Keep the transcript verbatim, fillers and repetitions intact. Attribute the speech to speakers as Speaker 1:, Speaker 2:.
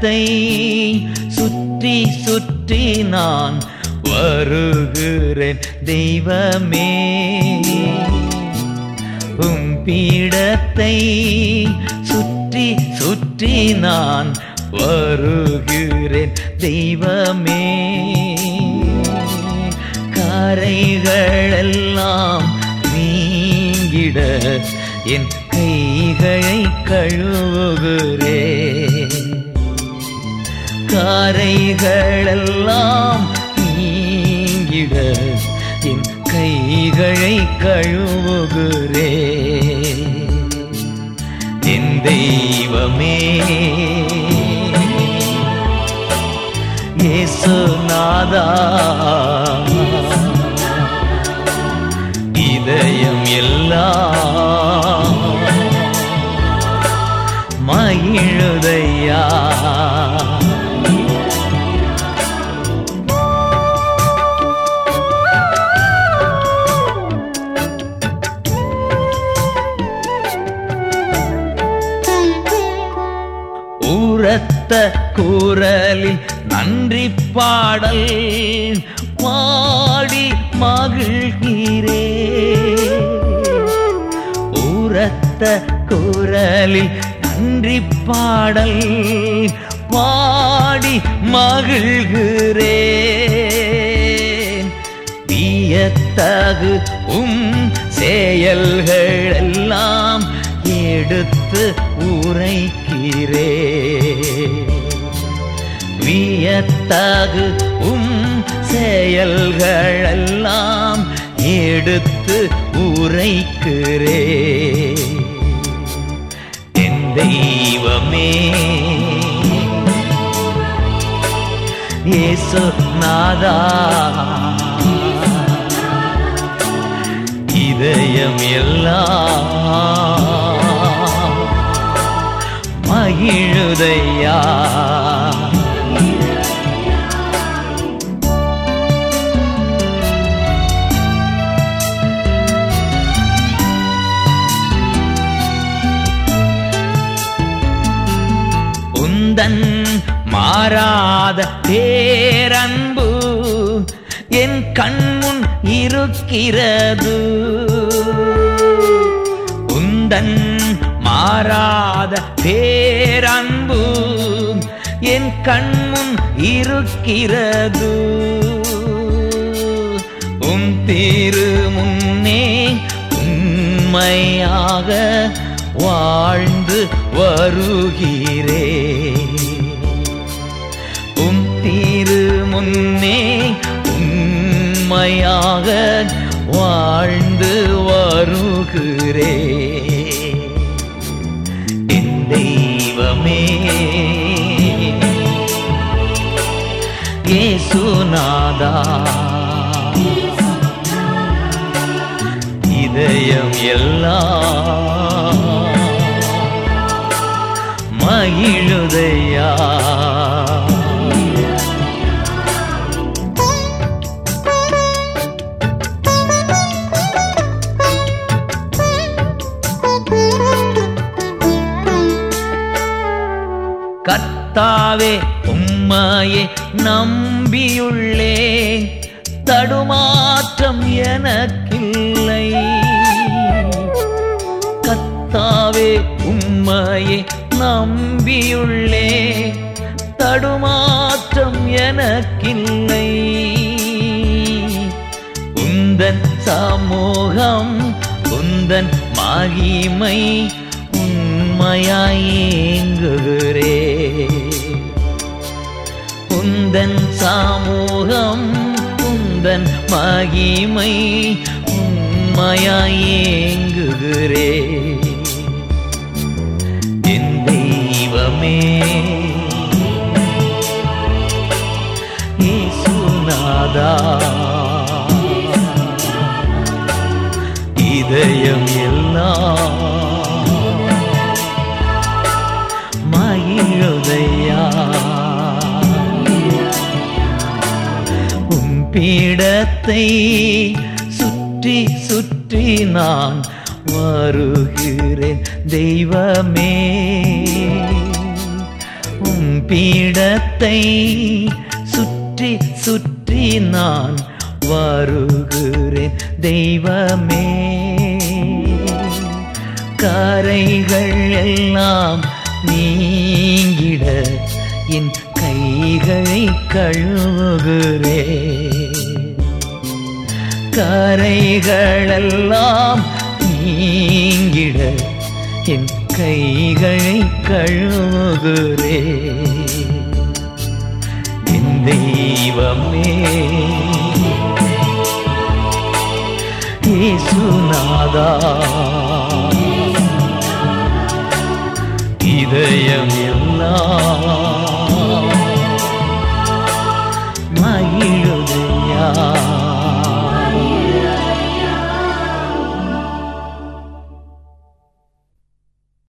Speaker 1: பீடத்தை சுற்றி சுற்றி நான் வருகிறேன் தெய்வமே. உம் பீடத்தை சுற்றி சுற்றி நான் வருகிறேன் தெய்வமே. கரைகளெல்லாம் நீங்கிட என் கைகளை கழுவுகிறேன். கரைகளெல்லாம் நீங்கிட என் கைகளை கழுவுகிறேன். என் தெய்வமே இயேசுநாதா, இதயம் எல்லாம் மகிழுதையா. உரத்த குரலில் நன்றி பாடல் பாடி மகிழ்கிறே. உரத்த குரலில் நன்றி பாடல் பாடி மகிழ்கிறேன். வியத்தகு உம் செயல்கள் எல்லாம் எடுத்து உரைக்கிறே. வியத்தகு உம் செயல்களெல்லாம் எடுத்து உரைக்கிறே. என் தெய்வமே இயேசுநாதா, இதயம் எல்லாம் மகிழுதையா. உந்தன் மாறாத பேரன்பு என் கண்முன் இருக்கிறது. உந்தன் மாறாத பேரன்பு என் கண்முன் இருக்கிறது. உம் திரு முன்னே உண்மையாக வாழ்ந்து வருகிறே. உம் திரு முன்னே உண்மையாக வாழ்ந்து வருகிறே. என் தெய்வமே இயேசுநாதா, இதயம் எல்லாம் மகிழுதையா. கர்த்தாவே உம்மையே நம்பியுள்ளே, தடுமாற்றம் எனக்கில்லை. கர்த்தாவே உம்மையே நம்பியுள்ளே, தடுமாற்றம் எனக்கில்லை. உந்தன் சமூகம் உந்தன் மகிமை உண்மையாயேங்குகிறே. உந்தன் சமூகம் உந்தன் மகிமை உண்மையாயேங்குகிறே. என் தெய்வமே இயேசுநாதா, இதயம் எல்லாம் மகிழுதையா. உம் பீடத்தை சுற்றி சுற்றி நான் வருகிறேன் தெய்வமே. உம் பீடத்தை சுற்றி சுற்றி நான் வருகிறேன் தெய்வமே. கரைகள் எல்லாம் நீங்கிட என் கைகளை கழுவுகிறேன். கரைகளெல்லாம் நீங்கிட என் கைகளை கழுவுகிறேன். என் தெய்வமே இயேசுநாதா, இதயம் எல்லாம்